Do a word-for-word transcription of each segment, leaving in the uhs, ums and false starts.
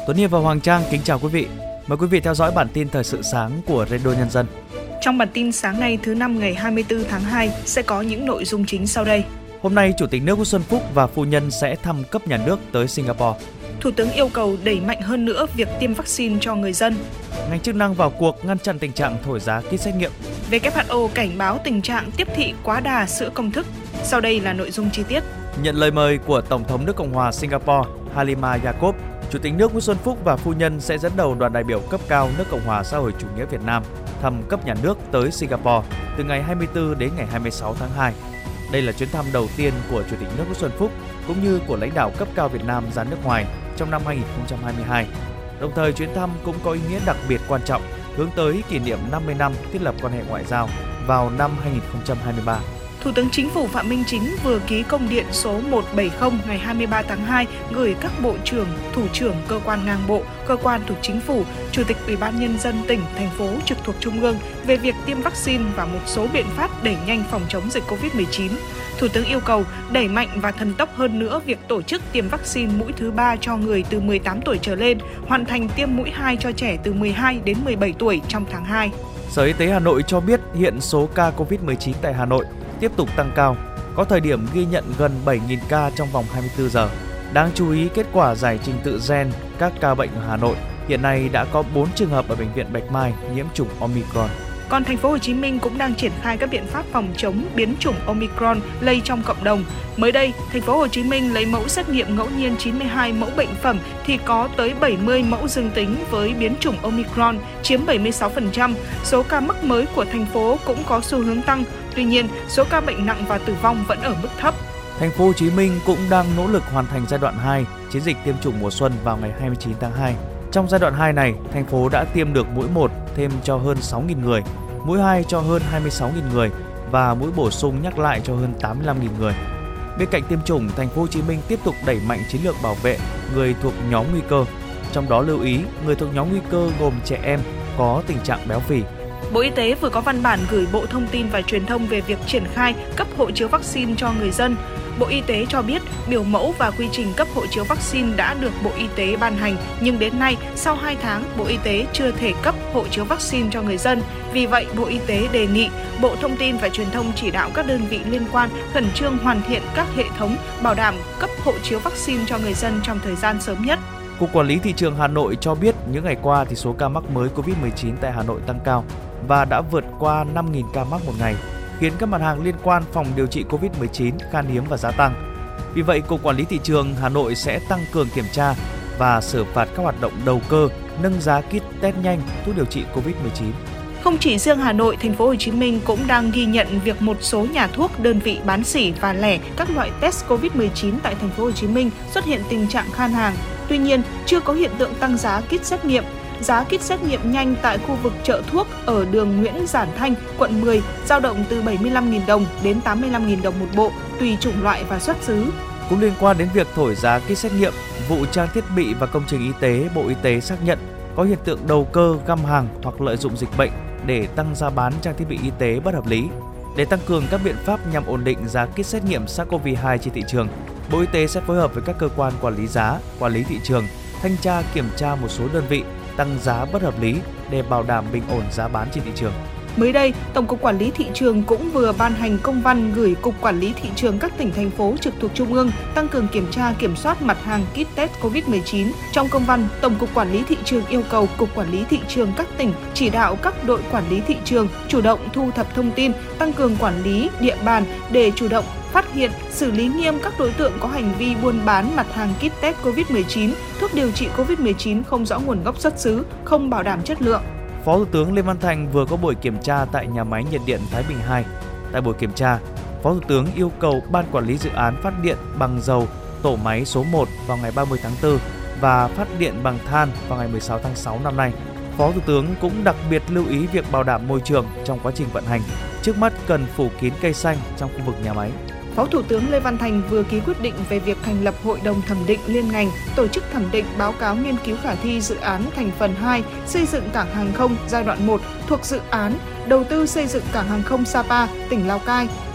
Tuấn Hiệp và Hoàng Trang kính chào quý vị. Mời quý vị theo dõi bản tin thời sự sáng của Radio Nhân dân. Trong bản tin sáng nay thứ năm ngày hai mươi tư tháng hai sẽ có những nội dung chính sau đây. Hôm nay, Chủ tịch nước Nguyễn Xuân Phúc và phu nhân sẽ thăm cấp nhà nước tới Singapore. Thủ tướng yêu cầu đẩy mạnh hơn nữa việc tiêm vaccine cho người dân. Ngành chức năng vào cuộc ngăn chặn tình trạng thổi giá kit xét nghiệm. vê kép hát o cảnh báo tình trạng tiếp thị quá đà sữa công thức. Sau đây là nội dung chi tiết. Nhận lời mời của Tổng thống nước Cộng hòa Singapore Halimah Yacob, Chủ tịch nước Nguyễn Xuân Phúc và phu nhân sẽ dẫn đầu đoàn đại biểu cấp cao nước Cộng hòa xã hội chủ nghĩa Việt Nam thăm cấp nhà nước tới Singapore từ ngày hai mươi tư đến ngày hai mươi sáu tháng hai. Đây là chuyến thăm đầu tiên của Chủ tịch nước Nguyễn Xuân Phúc cũng như của lãnh đạo cấp cao Việt Nam ra nước ngoài trong năm hai không hai hai. Đồng thời, chuyến thăm cũng có ý nghĩa đặc biệt quan trọng hướng tới kỷ niệm năm mươi năm thiết lập quan hệ ngoại giao vào năm hai không hai ba. Thủ tướng Chính phủ Phạm Minh Chính vừa ký công điện số một trăm bảy mươi ngày hai mươi ba tháng hai gửi các bộ trưởng, thủ trưởng cơ quan ngang bộ, cơ quan thuộc Chính phủ, Chủ tịch Ủy ban Nhân dân tỉnh, thành phố trực thuộc Trung ương về việc tiêm vaccine và một số biện pháp đẩy nhanh phòng chống dịch covid mười chín. Thủ tướng yêu cầu đẩy mạnh và thần tốc hơn nữa việc tổ chức tiêm vaccine mũi thứ ba cho người từ mười tám tuổi trở lên, hoàn thành tiêm mũi hai cho trẻ từ mười hai đến mười bảy tuổi trong tháng hai. Sở Y tế Hà Nội cho biết hiện số ca covid mười chín tại Hà Nội tiếp tục tăng cao, có thời điểm ghi nhận gần bảy nghìn ca trong vòng hai mươi tư giờ. Đáng chú ý, kết quả giải trình tự gen các ca bệnh ở Hà Nội hiện nay đã có bốn trường hợp ở bệnh viện Bạch Mai nhiễm chủng Omicron. Còn thành phố Hồ Chí Minh cũng đang triển khai các biện pháp phòng chống biến chủng Omicron lây trong cộng đồng. Mới đây, thành phố Hồ Chí Minh lấy mẫu xét nghiệm ngẫu nhiên chín mươi hai mẫu bệnh phẩm thì có tới bảy mươi mẫu dương tính với biến chủng Omicron, chiếm bảy mươi sáu phần trăm. Số ca mắc mới của thành phố cũng có xu hướng tăng. Tuy nhiên, số ca bệnh nặng và tử vong vẫn ở mức thấp. Thành phố Hồ Chí Minh cũng đang nỗ lực hoàn thành giai đoạn hai chiến dịch tiêm chủng mùa xuân vào ngày hai mươi chín tháng hai. Trong giai đoạn hai này, thành phố đã tiêm được mũi một thêm cho hơn sáu nghìn người, mũi hai cho hơn hai mươi sáu nghìn người và mũi bổ sung nhắc lại cho hơn tám mươi lăm nghìn người. Bên cạnh tiêm chủng, thành phố Hồ Chí Minh tiếp tục đẩy mạnh chiến lược bảo vệ người thuộc nhóm nguy cơ. Trong đó lưu ý, người thuộc nhóm nguy cơ gồm trẻ em có tình trạng béo phì. Bộ Y tế vừa có văn bản gửi Bộ Thông tin và Truyền thông về việc triển khai cấp hộ chiếu vaccine cho người dân. Bộ Y tế cho biết biểu mẫu và quy trình cấp hộ chiếu vaccine đã được Bộ Y tế ban hành, nhưng đến nay, sau hai tháng, Bộ Y tế chưa thể cấp hộ chiếu vaccine cho người dân. Vì vậy, Bộ Y tế đề nghị Bộ Thông tin và Truyền thông chỉ đạo các đơn vị liên quan khẩn trương hoàn thiện các hệ thống bảo đảm cấp hộ chiếu vaccine cho người dân trong thời gian sớm nhất. Cục Quản lý Thị trường Hà Nội cho biết những ngày qua thì số ca mắc mới covid mười chín tại Hà Nội tăng cao và đã vượt qua năm nghìn ca mắc một ngày, khiến các mặt hàng liên quan phòng điều trị covid mười chín khan hiếm và giá tăng. Vì vậy, Cục Quản lý Thị trường Hà Nội sẽ tăng cường kiểm tra và xử phạt các hoạt động đầu cơ, nâng giá kit test nhanh, thuốc điều trị covid mười chín. Không chỉ riêng Hà Nội, thành phố Hồ Chí Minh cũng đang ghi nhận việc một số nhà thuốc, đơn vị bán sỉ và lẻ các loại test covid mười chín tại thành phố Hồ Chí Minh xuất hiện tình trạng khan hàng. Tuy nhiên, chưa có hiện tượng tăng giá kit xét nghiệm. Giá kit xét nghiệm nhanh tại khu vực chợ thuốc ở đường Nguyễn Giản Thanh, quận mười, dao động từ bảy mươi lăm nghìn đồng đến tám mươi lăm nghìn đồng một bộ, tùy chủng loại và xuất xứ. Cũng liên quan đến việc thổi giá kit xét nghiệm, vụ trang thiết bị và công trình y tế, Bộ Y tế xác nhận có hiện tượng đầu cơ, găm hàng hoặc lợi dụng dịch bệnh để tăng giá bán trang thiết bị y tế bất hợp lý. Để tăng cường các biện pháp nhằm ổn định giá kit xét nghiệm SARS-xê o vê hai trên thị trường, Bộ Y tế sẽ phối hợp với các cơ quan quản lý giá, quản lý thị trường, thanh tra kiểm tra một số đơn vị tăng giá bất hợp lý để bảo đảm bình ổn giá bán trên thị trường. Mới đây, Tổng cục Quản lý Thị trường cũng vừa ban hành công văn gửi Cục Quản lý Thị trường các tỉnh, thành phố trực thuộc Trung ương tăng cường kiểm tra, kiểm soát mặt hàng kit test covid mười chín. Trong công văn, Tổng cục Quản lý Thị trường yêu cầu Cục Quản lý Thị trường các tỉnh chỉ đạo các đội quản lý thị trường chủ động thu thập thông tin, tăng cường quản lý địa bàn để chủ động phát hiện, xử lý nghiêm các đối tượng có hành vi buôn bán mặt hàng kit test covid mười chín, thuốc điều trị covid mười chín không rõ nguồn gốc xuất xứ, không bảo đảm chất lượng. Phó Thủ tướng Lê Văn Thành vừa có buổi kiểm tra tại nhà máy nhiệt điện Thái Bình hai. Tại buổi kiểm tra, Phó Thủ tướng yêu cầu Ban Quản lý Dự án phát điện bằng dầu tổ máy số một vào ngày ba mươi tháng tư và phát điện bằng than vào ngày mười sáu tháng sáu năm nay. Phó Thủ tướng cũng đặc biệt lưu ý việc bảo đảm môi trường trong quá trình vận hành. Trước mắt cần phủ kín cây xanh trong khu vực nhà máy. Phó Thủ tướng Lê Văn Thành vừa ký quyết định về việc thành lập Hội đồng thẩm định liên ngành, tổ chức thẩm định báo cáo nghiên cứu khả thi dự án thành phần hai xây dựng cảng hàng không giai đoạn một thuộc dự án đầu tư xây dựng cảng hàng không Sapa, tỉnh Lào Cai.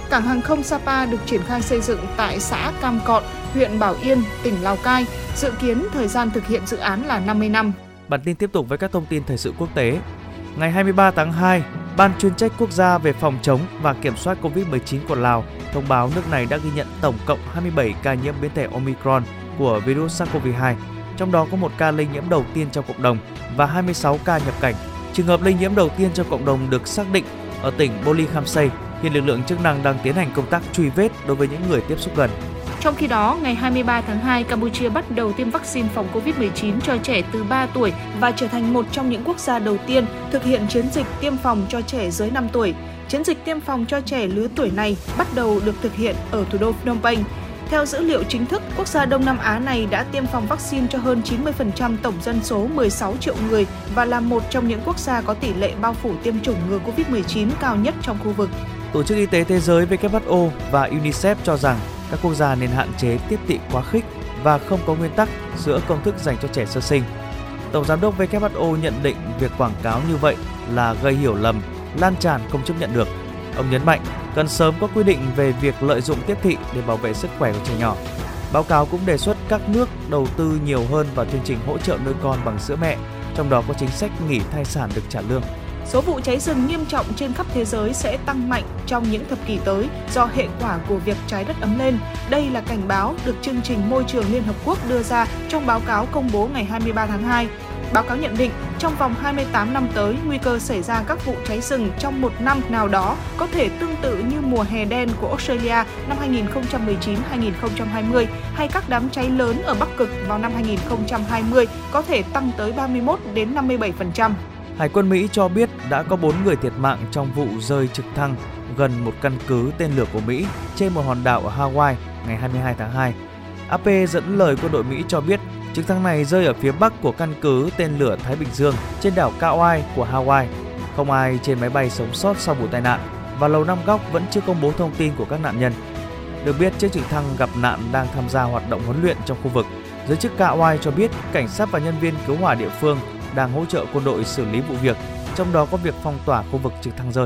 Cảng hàng không Sapa được triển khai xây dựng tại xã Cam Cọn, huyện Bảo Yên, tỉnh Lào Cai. Dự kiến thời gian thực hiện dự án là năm mươi năm. Bản tin tiếp tục với các thông tin thời sự quốc tế. Ngày hai mươi ba tháng hai, Ban chuyên trách quốc gia về phòng chống và kiểm soát covid mười chín của Lào thông báo nước này đã ghi nhận tổng cộng hai mươi bảy ca nhiễm biến thể Omicron của virus SARS-xê o vê hai, trong đó có một ca lây nhiễm đầu tiên trong cộng đồng và hai mươi sáu ca nhập cảnh. Trường hợp lây nhiễm đầu tiên trong cộng đồng được xác định ở tỉnh Bô Ly Kham Say. Hiện lực lượng chức năng đang tiến hành công tác truy vết đối với những người tiếp xúc gần. Trong khi đó, ngày hai mươi ba tháng hai, Campuchia bắt đầu tiêm vaccine phòng covid mười chín cho trẻ từ ba tuổi và trở thành một trong những quốc gia đầu tiên thực hiện chiến dịch tiêm phòng cho trẻ dưới năm tuổi. Chiến dịch tiêm phòng cho trẻ lứa tuổi này bắt đầu được thực hiện ở thủ đô Phnom Penh. Theo dữ liệu chính thức, quốc gia Đông Nam Á này đã tiêm phòng vaccine cho hơn chín mươi phần trăm tổng dân số mười sáu triệu người và là một trong những quốc gia có tỷ lệ bao phủ tiêm chủng ngừa covid mười chín cao nhất trong khu vực. Tổ chức Y tế Thế giới W H O và UNICEF cho rằng các quốc gia nên hạn chế tiếp thị quá khích và không có nguyên tắc giữa công thức dành cho trẻ sơ sinh. Tổng giám đốc W H O nhận định việc quảng cáo như vậy là gây hiểu lầm, lan tràn không chấp nhận được. Ông nhấn mạnh cần sớm có quy định về việc lợi dụng tiếp thị để bảo vệ sức khỏe của trẻ nhỏ. Báo cáo cũng đề xuất các nước đầu tư nhiều hơn vào chương trình hỗ trợ nuôi con bằng sữa mẹ, trong đó có chính sách nghỉ thai sản được trả lương. Số vụ cháy rừng nghiêm trọng trên khắp thế giới sẽ tăng mạnh trong những thập kỷ tới do hệ quả của việc trái đất ấm lên. Đây là cảnh báo được chương trình Môi trường Liên Hợp Quốc đưa ra trong báo cáo công bố ngày hai mươi ba tháng hai. Báo cáo nhận định, trong vòng hai mươi tám năm tới, nguy cơ xảy ra các vụ cháy rừng trong một năm nào đó có thể tương tự như mùa hè đen của Australia năm hai nghìn không trăm mười chín đến hai nghìn không trăm hai mươi hay các đám cháy lớn ở Bắc Cực vào năm hai nghìn không trăm hai mươi có thể tăng tới ba mươi mốt đến năm mươi bảy phần trăm. Hải quân Mỹ cho biết đã có bốn người thiệt mạng trong vụ rơi trực thăng gần một căn cứ tên lửa của Mỹ trên một hòn đảo ở Hawaii ngày hai mươi hai tháng hai. a pê dẫn lời quân đội Mỹ cho biết trực thăng này rơi ở phía bắc của căn cứ tên lửa Thái Bình Dương trên đảo Kauai của Hawaii. Không ai trên máy bay sống sót sau vụ tai nạn và Lầu Năm Góc vẫn chưa công bố thông tin của các nạn nhân. Được biết, chiếc trực thăng gặp nạn đang tham gia hoạt động huấn luyện trong khu vực. Giới chức Kauai cho biết cảnh sát và nhân viên cứu hỏa địa phương đang hỗ trợ quân đội xử lý vụ việc, trong đó có việc phong tỏa khu vực trực thăng rơi.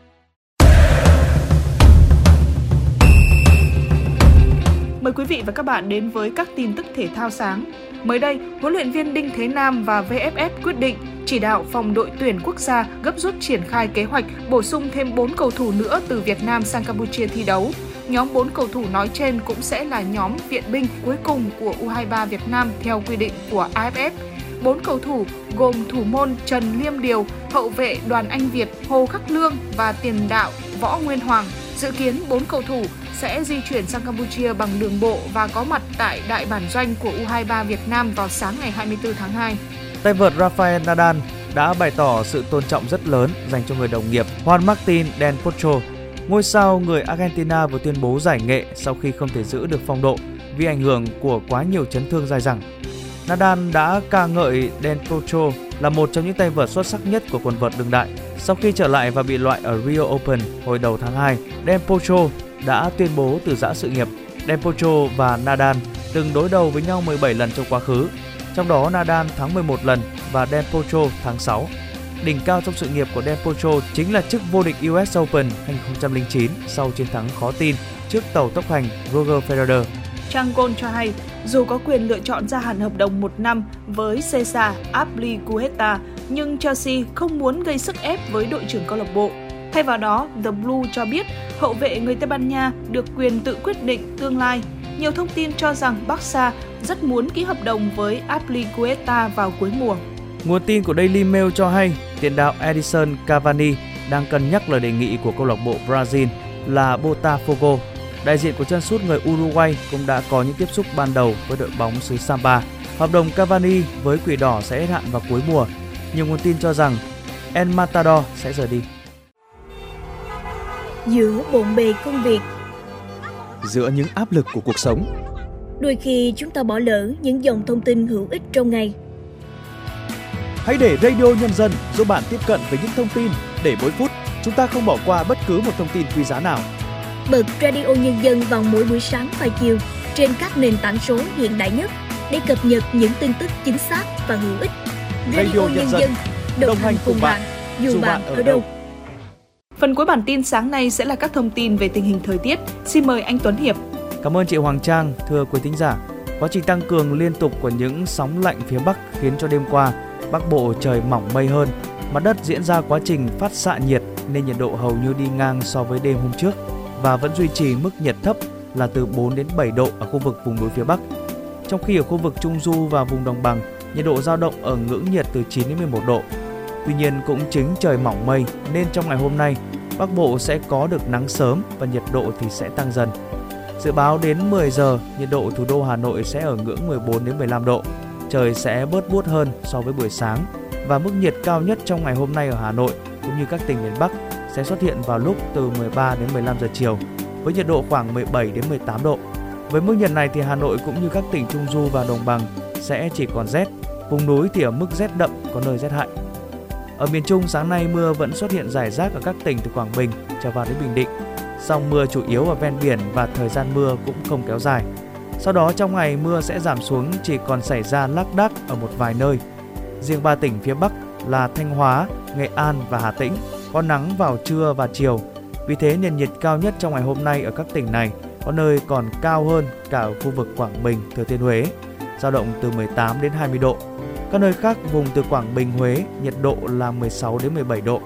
Mời quý vị và các bạn đến với các tin tức thể thao sáng. Mới đây, huấn luyện viên Đinh Thế Nam và vê ép ép quyết định chỉ đạo phòng đội tuyển quốc gia gấp rút triển khai kế hoạch bổ sung thêm bốn cầu thủ nữa từ Việt Nam sang Campuchia thi đấu. Nhóm bốn cầu thủ nói trên cũng sẽ là nhóm viện binh cuối cùng của u hai ba Việt Nam theo quy định của a ép ép. Bốn cầu thủ gồm thủ môn Trần Liêm Điều, hậu vệ Đoàn Anh Việt, Hồ Khắc Lương và tiền đạo Võ Nguyên Hoàng. Dự kiến bốn cầu thủ sẽ di chuyển sang Campuchia bằng đường bộ và có mặt tại đại bản doanh của u hai ba Việt Nam vào sáng ngày hai mươi tư tháng hai. Tay vợt Rafael Nadal đã bày tỏ sự tôn trọng rất lớn dành cho người đồng nghiệp Juan Martín del Potro. Ngôi sao người Argentina vừa tuyên bố giải nghệ sau khi không thể giữ được phong độ vì ảnh hưởng của quá nhiều chấn thương dai dẳng. Nadal đã ca ngợi Del Potro là một trong những tay vợt xuất sắc nhất của quần vợt đương đại. Sau khi trở lại và bị loại ở Rio Open hồi đầu tháng hai, Del Potro đã tuyên bố từ giã sự nghiệp. Del Potro và Nadal từng đối đầu với nhau mười bảy lần trong quá khứ, trong đó Nadal thắng mười một lần và Del Potro thắng sáu. Đỉnh cao trong sự nghiệp của Del Potro chính là chức vô địch u ét Open hai nghìn không trăm lẻ chín sau chiến thắng khó tin trước tàu tốc hành Roger Federer. Trang Goal cho hay, dù có quyền lựa chọn gia hạn hợp đồng một năm với Cesar Azpilicueta, nhưng Chelsea không muốn gây sức ép với đội trưởng câu lạc bộ. Thay vào đó, The Blue cho biết hậu vệ người Tây Ban Nha được quyền tự quyết định tương lai. Nhiều thông tin cho rằng Barca rất muốn ký hợp đồng với Azpilicueta vào cuối mùa. Nguồn tin của Daily Mail cho hay tiền đạo Edison Cavani đang cân nhắc lời đề nghị của câu lạc bộ Brazil là Botafogo. Đại diện của chân sút người Uruguay cũng đã có những tiếp xúc ban đầu với đội bóng xứ Samba. Hợp đồng Cavani với Quỷ Đỏ sẽ hết hạn vào cuối mùa. Nhiều nguồn tin cho rằng El Matador sẽ rời đi. Giữa bộn bề công việc, giữa những áp lực của cuộc sống, đôi khi chúng ta bỏ lỡ những dòng thông tin hữu ích trong ngày. Hãy để Radio Nhân dân giúp bạn tiếp cận với những thông tin để mỗi phút chúng ta không bỏ qua bất cứ một thông tin quý giá nào. Bật Radio Nhân dân vào mỗi buổi sáng và chiều trên các nền tảng số hiện đại nhất để cập nhật những tin tức chính xác và hữu ích. Radio, Radio Nhân dân đồng, đồng hành cùng bạn, dù bạn ở đâu. Phần cuối bản tin sáng nay sẽ là các thông tin về tình hình thời tiết. Xin mời anh Tuấn Hiệp. Cảm ơn chị Hoàng Trang. Thưa quý thính giả, quá trình tăng cường liên tục của những sóng lạnh phía Bắc khiến cho đêm qua Bắc Bộ trời mỏng mây hơn, mặt đất diễn ra quá trình phát xạ nhiệt nên nhiệt độ hầu như đi ngang so với đêm hôm trước và vẫn duy trì mức nhiệt thấp là từ bốn đến bảy độ ở khu vực vùng núi phía Bắc. Trong khi ở khu vực Trung Du và vùng đồng bằng, nhiệt độ dao động ở ngưỡng nhiệt từ chín đến mười một độ. Tuy nhiên cũng chính trời mỏng mây nên trong ngày hôm nay, Bắc Bộ sẽ có được nắng sớm và nhiệt độ thì sẽ tăng dần. Dự báo đến mười giờ, nhiệt độ thủ đô Hà Nội sẽ ở ngưỡng mười bốn đến mười lăm độ. Trời sẽ bớt buốt hơn so với buổi sáng và mức nhiệt cao nhất trong ngày hôm nay ở Hà Nội cũng như các tỉnh miền Bắc sẽ xuất hiện vào lúc từ mười ba đến mười lăm giờ chiều với nhiệt độ khoảng mười bảy đến mười tám độ. Với mức nhiệt này thì Hà Nội cũng như các tỉnh Trung Du và Đồng bằng sẽ chỉ còn rét, vùng núi thì ở mức rét đậm, có nơi rét hại. Ở miền Trung sáng nay mưa vẫn xuất hiện rải rác ở các tỉnh từ Quảng Bình trở vào đến Bình Định. Song mưa chủ yếu ở ven biển và thời gian mưa cũng không kéo dài. Sau đó trong ngày mưa sẽ giảm xuống chỉ còn xảy ra lác đác ở một vài nơi. Riêng ba tỉnh phía Bắc là Thanh Hóa, Nghệ An và Hà Tĩnh có nắng vào trưa và chiều. Vì thế nền nhiệt cao nhất trong ngày hôm nay ở các tỉnh này có nơi còn cao hơn cả ở khu vực Quảng Bình, Thừa Thiên Huế, dao động từ mười tám đến hai mươi độ. Các nơi khác vùng từ Quảng Bình, Huế nhiệt độ là mười sáu đến mười bảy độ.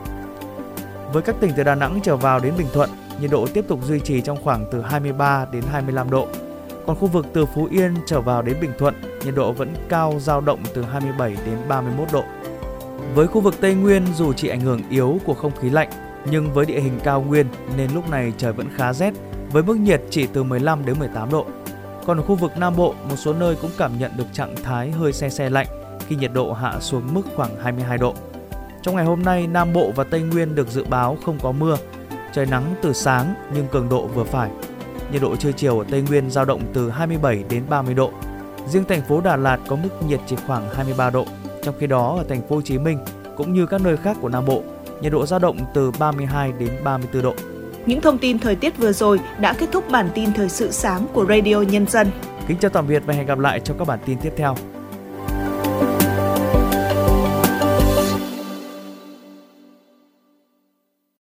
Với các tỉnh từ Đà Nẵng trở vào đến Bình Thuận, nhiệt độ tiếp tục duy trì trong khoảng từ hai mươi ba đến hai mươi lăm độ. Còn khu vực từ Phú Yên trở vào đến Bình Thuận, nhiệt độ vẫn cao dao động từ hai mươi bảy đến ba mươi mốt độ. Với khu vực Tây Nguyên dù chịu ảnh hưởng yếu của không khí lạnh, nhưng với địa hình cao nguyên nên lúc này trời vẫn khá rét với mức nhiệt chỉ từ mười lăm đến mười tám độ. Còn ở khu vực Nam Bộ, một số nơi cũng cảm nhận được trạng thái hơi se se lạnh khi nhiệt độ hạ xuống mức khoảng hai mươi hai độ. Trong ngày hôm nay, Nam Bộ và Tây Nguyên được dự báo không có mưa, trời nắng từ sáng nhưng cường độ vừa phải. Nhiệt độ trưa chiều ở Tây Nguyên dao động từ hai mươi bảy đến ba mươi độ. Riêng thành phố Đà Lạt có mức nhiệt chỉ khoảng hai mươi ba độ. Trong khi đó ở thành phố Hồ Chí Minh cũng như các nơi khác của Nam Bộ, nhiệt độ dao động từ ba mươi hai đến ba mươi tư độ. Những thông tin thời tiết vừa rồi đã kết thúc bản tin thời sự sáng của Radio Nhân dân. Kính chào tạm biệt và hẹn gặp lại trong các bản tin tiếp theo.